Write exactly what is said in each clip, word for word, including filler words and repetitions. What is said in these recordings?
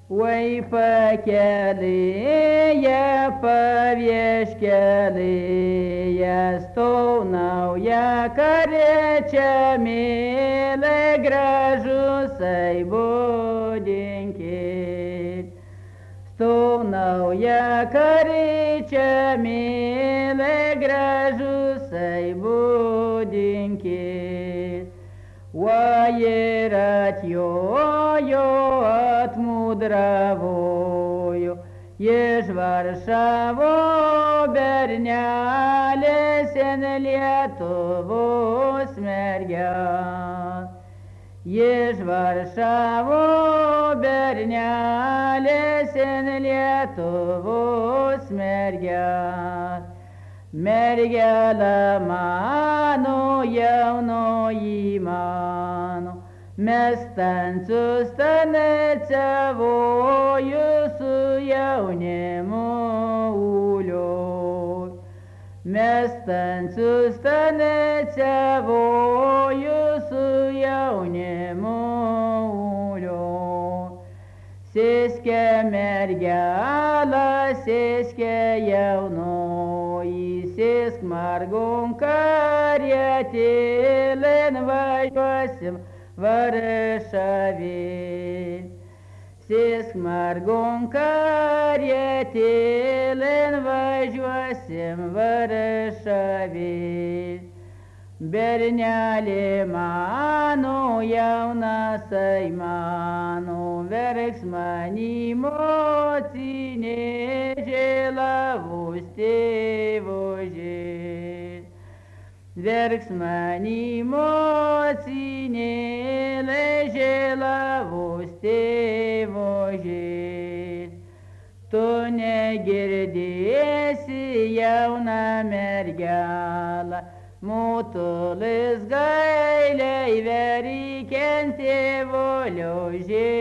Oi pakelėje, pavieškelėje, stau nauja karečia, mėly gražusai būdinkit. Stau nauja karečia, mėly gražusai būdinkit. Va ir atjojo, atmudravojo, iš Varšavo bernelės en Lietuvos mergelės. Iš Varšavo bernelės en Lietuvos mergelės. Mergelė mano, jaunoji mano, mes tansus tanecavoju su jaunimu ulioj. Mes tansus tanecavoju su jaunimu ulioj. Sėskė mergelė, sėskė jaunoji, sėsk margum karietėlėn važiuosim Varšavėn. Sėsk margum karietėlėn važiuosim Varšavėn. Bernelė mano, jaunasai mano, verksmanį mocinė žėlavus tėvožė. Verksmanį mocinė žėlavus tėvožė. Tu negirdėsi, jauna mergelė, mutulis gailiai verikiant tėvolio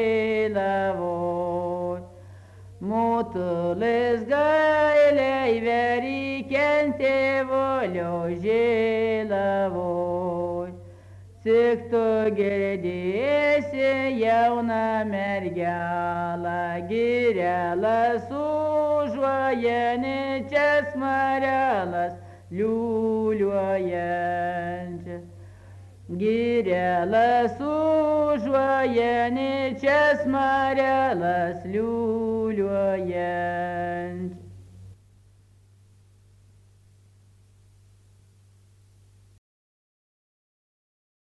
žėlavoj. Mutulis gailiai verikiant tėvolio žėlavoj. Tik tu girdėsi, jauna mergelė, girelas užuojančias marelas, liuliuojančias. Girelas užuojančias marelas, liuliuojančias.